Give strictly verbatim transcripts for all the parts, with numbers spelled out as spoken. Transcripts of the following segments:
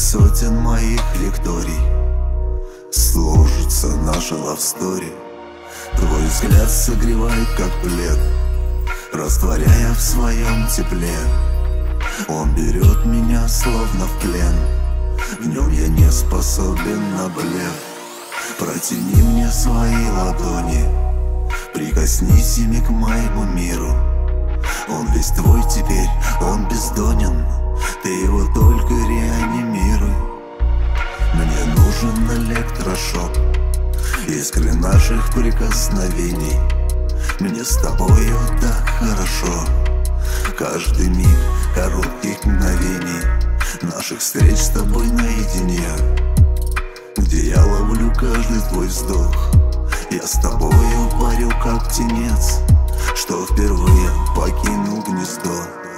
сотен моих лекторий сложится наша лавстори. Твой взгляд согревает, как плед, растворяя в своем тепле. Он берет меня словно в плен, в нем я не способен на блеф. Протяни мне свои ладони, прикоснись ими к моему миру. Он весь твой теперь, он бездонен, ты его только реанимируй. Мне нужен электрошок, искры наших прикосновений. Мне с тобою так хорошо, каждый миг коротких мгновений наших встреч с тобой наедине, где я ловлю каждый твой вздох. Я с тобою парю, как птенец, что впервые покинул гнездо.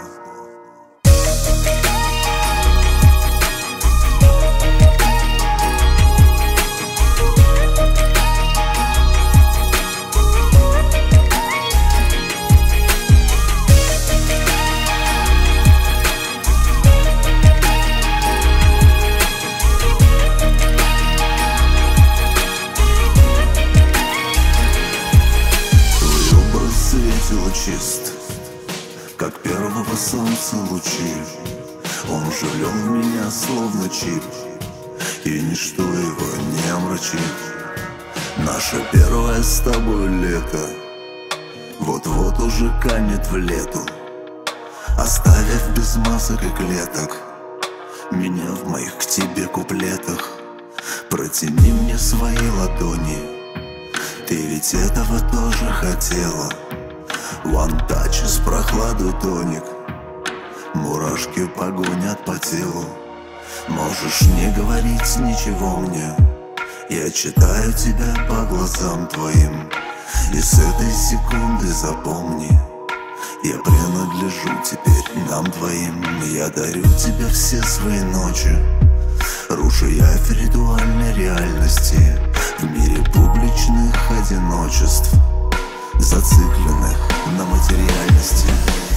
Чист, как первого солнца лучи. Он вживлен в меня словно чип, и ничто его не омрачит. Наше первое с тобой лето вот-вот уже канет в лету, оставив без масок и клеток меня в моих к тебе куплетах. Протяни мне свои ладони, ты ведь этого тоже хотела. One touch с прохладой тоник, мурашки погонят по телу. Можешь не говорить ничего мне, я читаю тебя по глазам твоим. И с этой секунды запомни, я принадлежу теперь нам двоим. Я дарю тебе все свои ночи, рушу я в ритуальной реальности, в мире публичных одиночеств, зацикленных на материальности.